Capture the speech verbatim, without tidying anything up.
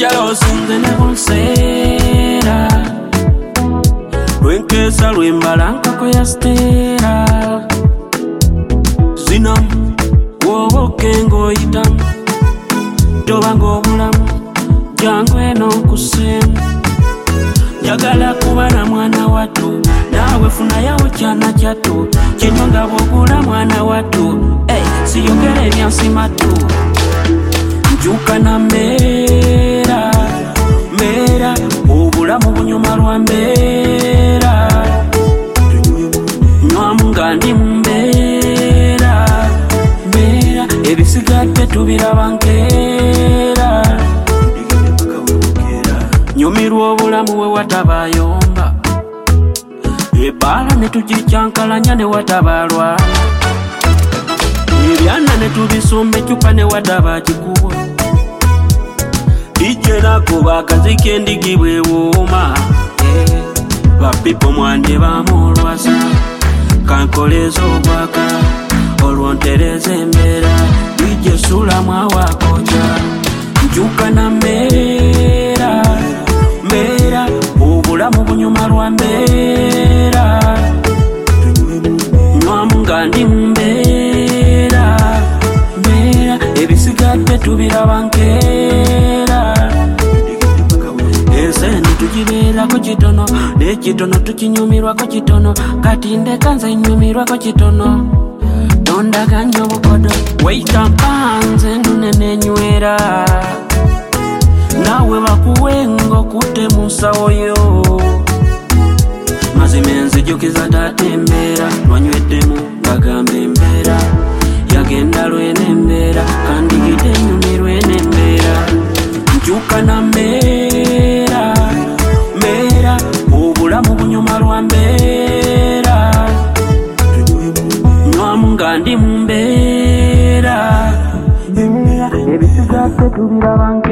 Jalo sinze ne bonsera Lwenkesa lwembalanka ko ya stera Zina wowoke ngoyita Tobango obulamu jangwe n'okusemu Njagala kuba na mwana wattu Nawe funa yawo kyana kyattu Kino nga bw'ogula mwana wattu Hey, siyogera ebyansimatu Njuka na mbeera Mbeera obulamu bunyuma lwa mbeera Nywamu nga ndi mu mbeera Mbeera ebisigadde tubiraba nkeera Nyumirwa obulamu we watabayomba Ebbaala ne tugicyankalanya ne watabalwa Ebyana ne tubisomba ecupa ne wataba kikubo Ije nakuba akaziki endigi bwewooma Bapipo mwande bamulwasa Kankoleza obwaka olwontereza embeera Ije sula mwawakoja Njuka na mbeera Mbeera obulamu bunyuma lwa mbeera Nywamu nga ndi mu mbeera Mbeera ebisigadde tubiraba nkeera Ese tujibeerako kitono N'ekitono tukinyumirwako kitono Kati ndeka nze nyumirwako kitono Tondaganya obukodo Weita mpanze nune nenywera Nawe bakuwengo kute musawo yo Mazime nzijukiza tate embeera Lwanyweddemu ngagamba embeera Yagenda lwene embeera Kandigidde nyumirwe n'embeera Njuka na mbeera Mbeera obulamu bunyuma lwa mbeera Nywamu nga ndi mu mbeera Ebisigadde tubiraba nkeera